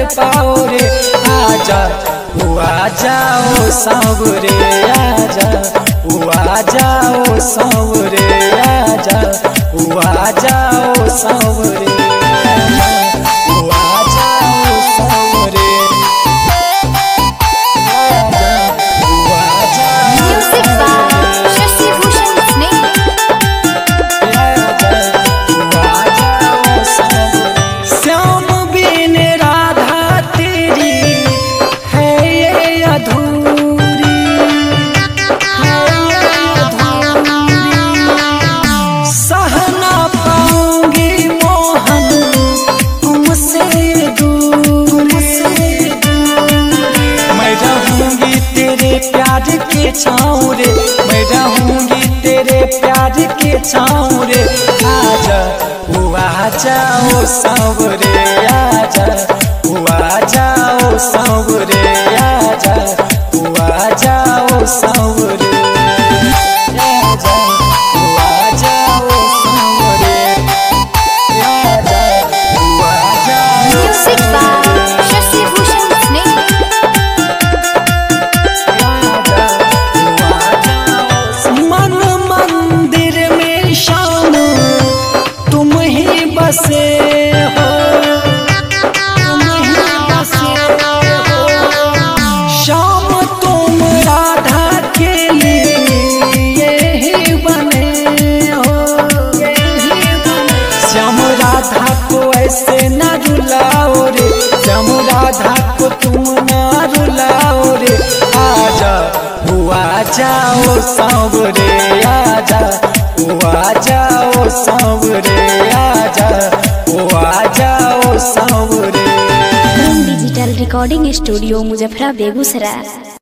पाओ रे। आजा आ जाओ सांवरे, आजा आ जाओ सांवरे, आजा आ जाओ सांवरे, आ जाओ Sanwer. Music by Shashi Bhushan Sneh। Shyam बिन राधा तेरी है ये अधूरी, है ये अधूरी। सह ना पाऊंगी मोहन तुमसे दूर, मैं रहूंगी तेरे प्यार के छाँव रे, मैं रहूंगी तेरे प्यार के छाँव रे। आजा आ जाओ सांवरे, आजा आ जाओ सांवरे, आजा आ जाओ सांवरे, आजा आ जाओ सांवरे, आजा आ जाओ Music by Shashi Bhushan Sneh। मन मंदिर में शाम तुम ही बसे हो, तुम ही बसे हो। शाम तुम राधा के लिए ही बने हो, श्याम राधा को ऐसे न रुलाओ रे, श्याम राधा को तुम न रुलाओ रे। आजा आ जाओ सांवरे, आजा आ जाओ सांवरे, आजा आ जाओ सांवरे। Digital recording studio Muzaffara Begusarai.